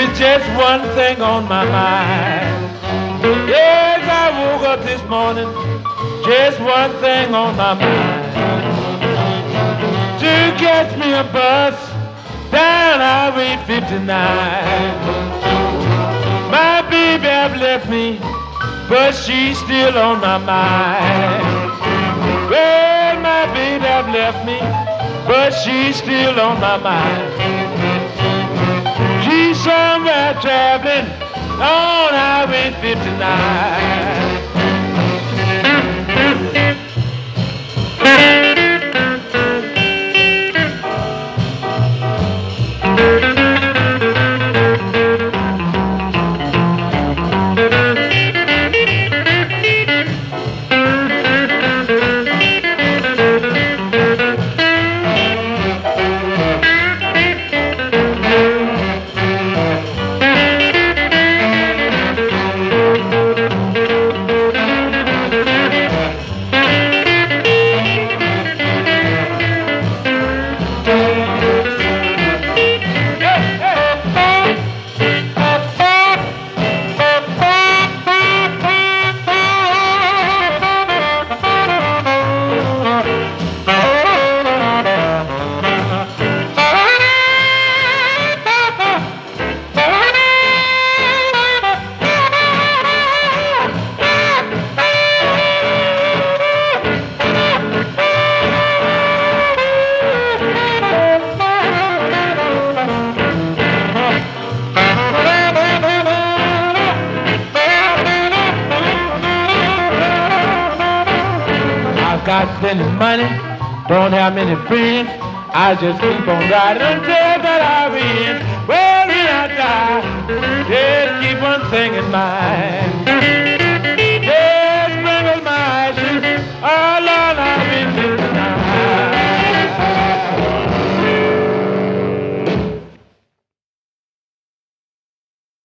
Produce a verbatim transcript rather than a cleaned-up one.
With just one thing on my mind. Yes, I woke up this morning, just one thing on my mind. To catch me a bus down Highway fifty-nine. My baby have left me, but she's still on my mind. Well, my baby have left me, but she's still on my mind. She's somewhere traveling on Highway fifty-nine. Got plenty money, don't have many friends. I just keep on riding until that I win. Well, when I die, just keep one thing in mind.